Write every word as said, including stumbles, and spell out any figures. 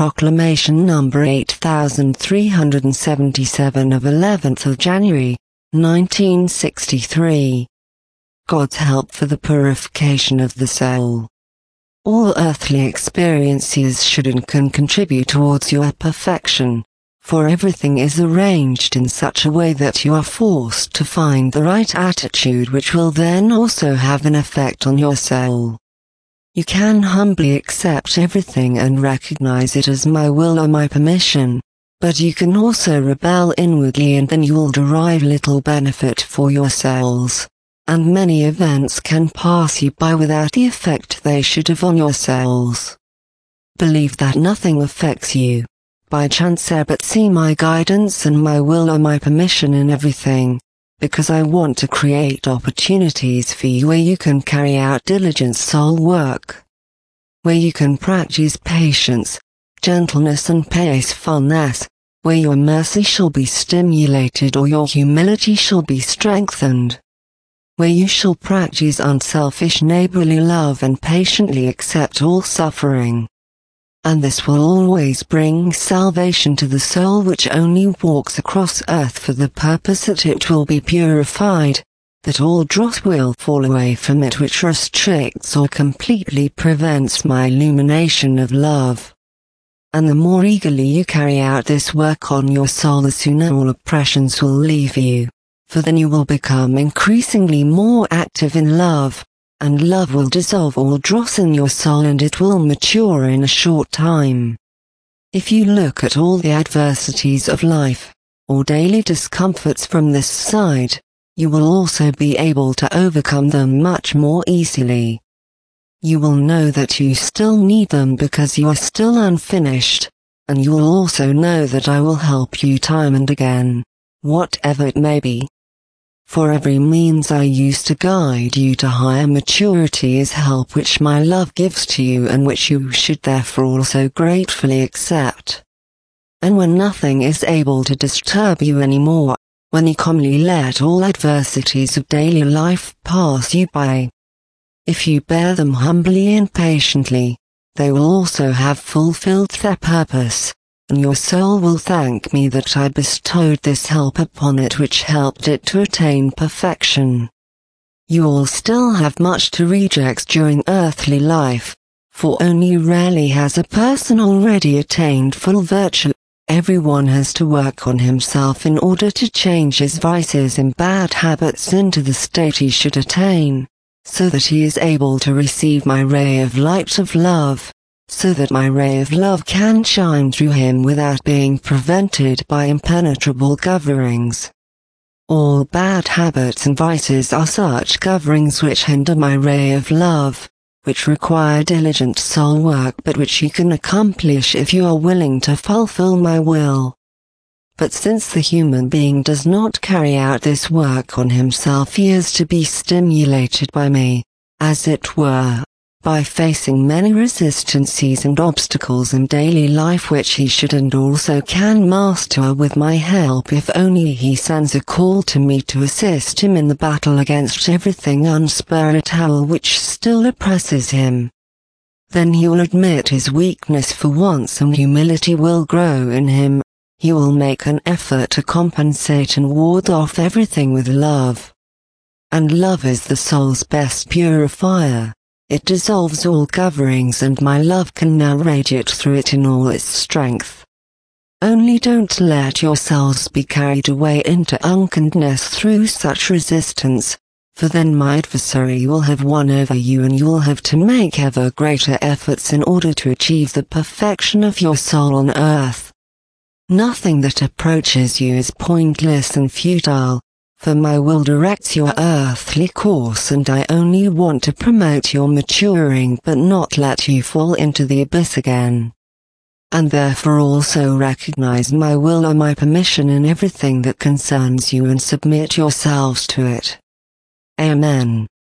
Proclamation number eight thousand three hundred seventy-seven of eleventh of January, nineteen sixty-three. God's help for the purification of the soul. All earthly experiences should and can contribute towards your perfection, for everything is arranged in such a way that you are forced to find the right attitude, which will then also have an effect on your soul. You can humbly accept everything and recognize it as my will or my permission, but you can also rebel inwardly, and then you will derive little benefit for your souls, and many events can pass you by without the effect they should have on your souls. Believe that nothing affects you by chance, but see my guidance and my will or my permission in everything, because I want to create opportunities for you where you can carry out diligent soul work, where you can practice patience, gentleness and peacefulness, where your mercy shall be stimulated or your humility shall be strengthened, where you shall practice unselfish neighborly love and patiently accept all suffering. And this will always bring salvation to the soul, which only walks across earth for the purpose that it will be purified, that all dross will fall away from it which restricts or completely prevents my illumination of love. And the more eagerly you carry out this work on your soul, the sooner all oppressions will leave you, for then you will become increasingly more active in love, and love will dissolve all dross in your soul, and it will mature in a short time. If you look at all the adversities of life, or daily discomforts from this side, you will also be able to overcome them much more easily. You will know that you still need them because you are still unfinished, and you will also know that I will help you time and again, whatever it may be. For every means I use to guide you to higher maturity is help which my love gives to you, and which you should therefore also gratefully accept. And when nothing is able to disturb you anymore, when you calmly let all adversities of daily life pass you by, if you bear them humbly and patiently, they will also have fulfilled their purpose, and your soul will thank me that I bestowed this help upon it which helped it to attain perfection. You all still have much to reject during earthly life, for only rarely has a person already attained full virtue. Everyone has to work on himself in order to change his vices and bad habits into the state he should attain, so that he is able to receive my ray of light of love, so that my ray of love can shine through him without being prevented by impenetrable coverings. All bad habits and vices are such coverings which hinder my ray of love, which require diligent soul work, but which you can accomplish if you are willing to fulfill my will. But since the human being does not carry out this work on himself, he is to be stimulated by me, as it were, by facing many resistances and obstacles in daily life which he should and also can master with my help, if only he sends a call to me to assist him in the battle against everything unspiritual which still oppresses him. Then he will admit his weakness for once, and humility will grow in him. He will make an effort to compensate and ward off everything with love. And love is the soul's best purifier. It dissolves all coverings, and my love can now radiate through it in all its strength. Only don't let yourselves be carried away into unkindness through such resistance, for then my adversary will have won over you, and you will have to make ever greater efforts in order to achieve the perfection of your soul on earth. Nothing that approaches you is pointless and futile, for my will directs your earthly course, and I only want to promote your maturing but not let you fall into the abyss again. And therefore also recognize my will or my permission in everything that concerns you and submit yourselves to it. Amen.